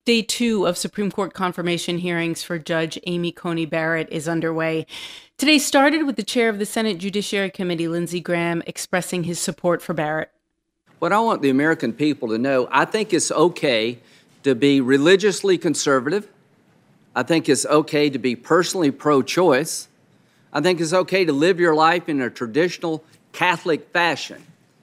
Day 2 of Supreme Court confirmation hearings for Judge Amy Coney Barrett is underway. Today started with the chair of the Senate Judiciary Committee, Lindsey Graham, expressing his support for Barrett. What I want the American people to know, I think it's okay to be religiously conservative. I think it's okay to be personally pro-choice. I think it's okay to live your life in a traditional Catholic fashion,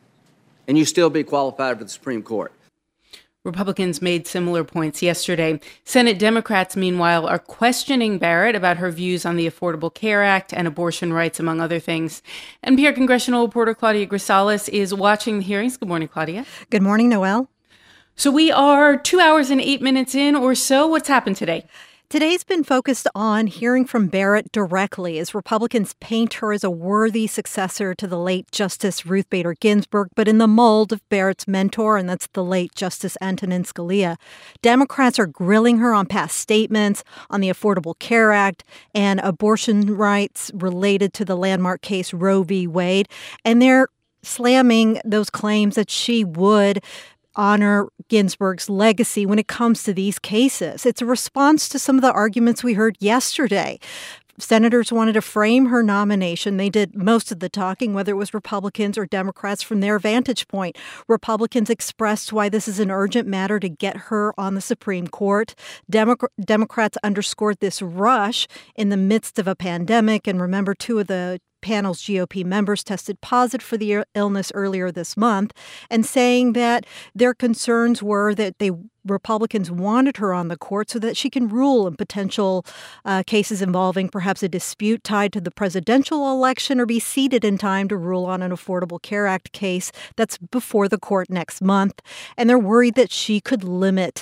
and you still be qualified for the Supreme Court. Republicans made similar points yesterday. Senate Democrats, meanwhile, are questioning Barrett about her views on the Affordable Care Act and abortion rights, among other things. NPR congressional reporter Claudia Grisales is watching the hearings. Good morning, Claudia. Good morning, Noelle. So we are 2 hours and 8 minutes in or so. What's happened today? Today's been focused on hearing from Barrett directly as Republicans paint her as a worthy successor to the late Justice Ruth Bader Ginsburg, but in the mold of Barrett's mentor, and that's the late Justice Antonin Scalia. Democrats are grilling her on past statements on the Affordable Care Act and abortion rights related to the landmark case Roe v. Wade, and they're slamming those claims that she would honor Ginsburg's legacy when it comes to these cases. It's a response to some of the arguments we heard yesterday. Senators wanted to frame her nomination. They did most of the talking, whether it was Republicans or Democrats, from their vantage point. Republicans expressed why this is an urgent matter to get her on the Supreme Court. Democrats underscored this rush in the midst of a pandemic. And remember, two of the panel's GOP members tested positive for the illness earlier this month, and saying that their concerns were that Republicans wanted her on the court so that she can rule in potential cases involving perhaps a dispute tied to the presidential election or be seated in time to rule on an Affordable Care Act case that's before the court next month. And they're worried that she could limit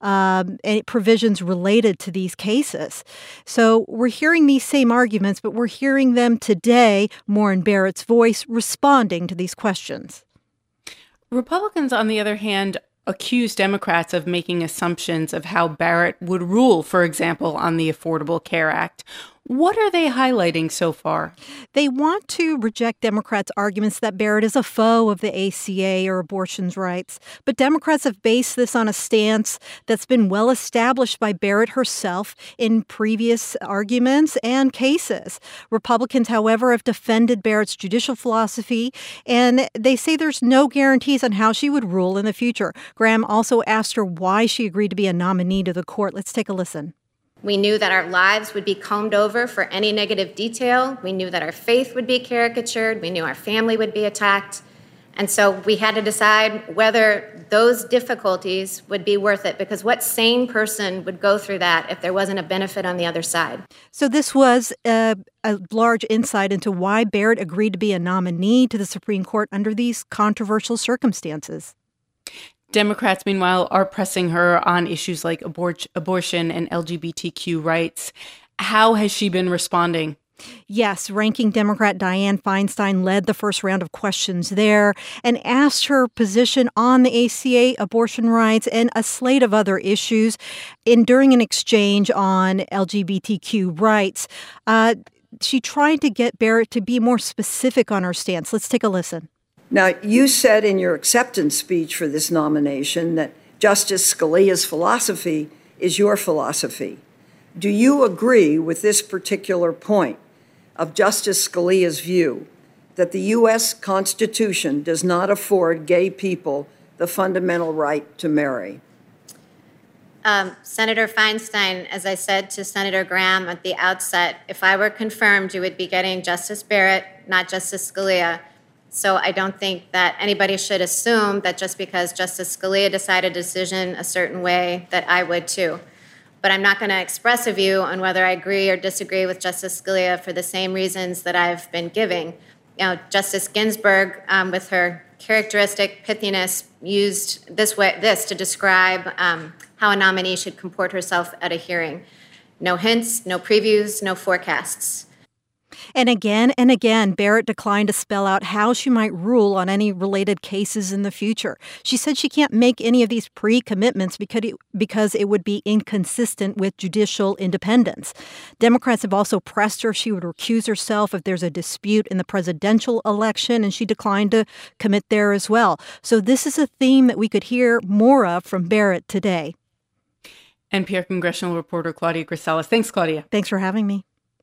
any provisions related to these cases. So we're hearing these same arguments, but we're hearing them today more in Barrett's voice, responding to these questions. Republicans, on the other hand, accuse Democrats of making assumptions of how Barrett would rule, for example, on the Affordable Care Act. What are they highlighting so far? They want to reject Democrats' arguments that Barrett is a foe of the ACA or abortion's rights. But Democrats have based this on a stance that's been well established by Barrett herself in previous arguments and cases. Republicans, however, have defended Barrett's judicial philosophy, and they say there's no guarantees on how she would rule in the future. Graham also asked her why she agreed to be a nominee to the court. Let's take a listen. We knew that our lives would be combed over for any negative detail. We knew that our faith would be caricatured. We knew our family would be attacked. And so we had to decide whether those difficulties would be worth it, because what sane person would go through that if there wasn't a benefit on the other side? So this was a large insight into why Barrett agreed to be a nominee to the Supreme Court under these controversial circumstances. Democrats, meanwhile, are pressing her on issues like abortion and LGBTQ rights. How has she been responding? Yes, ranking Democrat Dianne Feinstein led the first round of questions there and asked her position on the ACA, abortion rights, and a slate of other issues. During an exchange on LGBTQ rights, she tried to get Barrett to be more specific on her stance. Let's take a listen. Now, you said in your acceptance speech for this nomination that Justice Scalia's philosophy is your philosophy. Do you agree with this particular point of Justice Scalia's view that the U.S. Constitution does not afford gay people the fundamental right to marry? Senator Feinstein, as I said to Senator Graham at the outset, if I were confirmed, you would be getting Justice Barrett, not Justice Scalia. So I don't think that anybody should assume that just because Justice Scalia decided a decision a certain way, that I would too. But I'm not going to express a view on whether I agree or disagree with Justice Scalia for the same reasons that I've been giving. Justice Ginsburg, with her characteristic pithiness, used this to describe how a nominee should comport herself at a hearing. No hints, no previews, no forecasts. And again, Barrett declined to spell out how she might rule on any related cases in the future. She said she can't make any of these pre-commitments because it would be inconsistent with judicial independence. Democrats have also pressed her if she would recuse herself if there's a dispute in the presidential election, and she declined to commit there as well. So this is a theme that we could hear more of from Barrett today. NPR congressional reporter Claudia Grisales. Thanks, Claudia. Thanks for having me.